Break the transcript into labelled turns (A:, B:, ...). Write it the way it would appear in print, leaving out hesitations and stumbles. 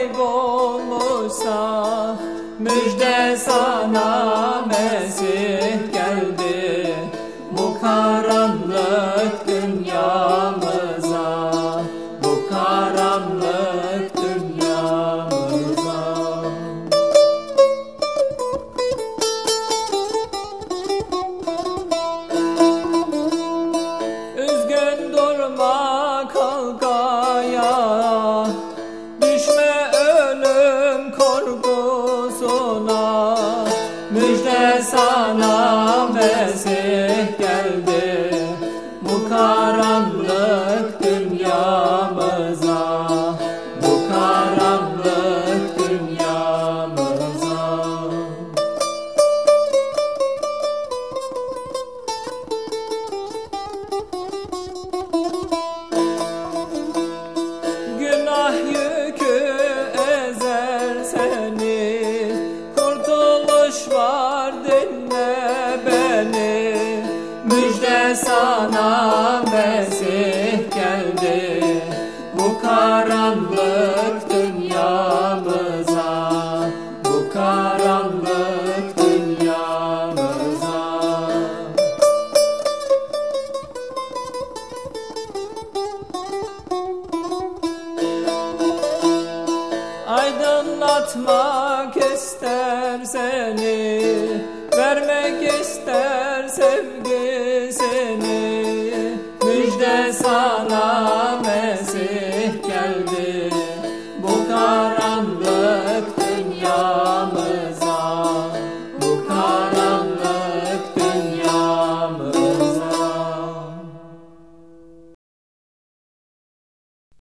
A: kaybolmuşsa, müjde sana Mesih geldi bu karanlık dünyamıza, bu karanlık dünyamıza. Üzgün durma, kalk ayağa, düşme ölüm korkusuna. Müjde sana Mesih geldi bu karanlık dünyamıza, bu karanlık dünyamıza. Günah yükü ezer seni, kurtuluş var, dinle beni. Müjde sana Mesih geldi bu karanlık dünyamıza, bu karanlık dünyamıza. Aydınlatmak ister seni, vermek ister sevgisini. Müjde sana Mesih geldi bu karanlık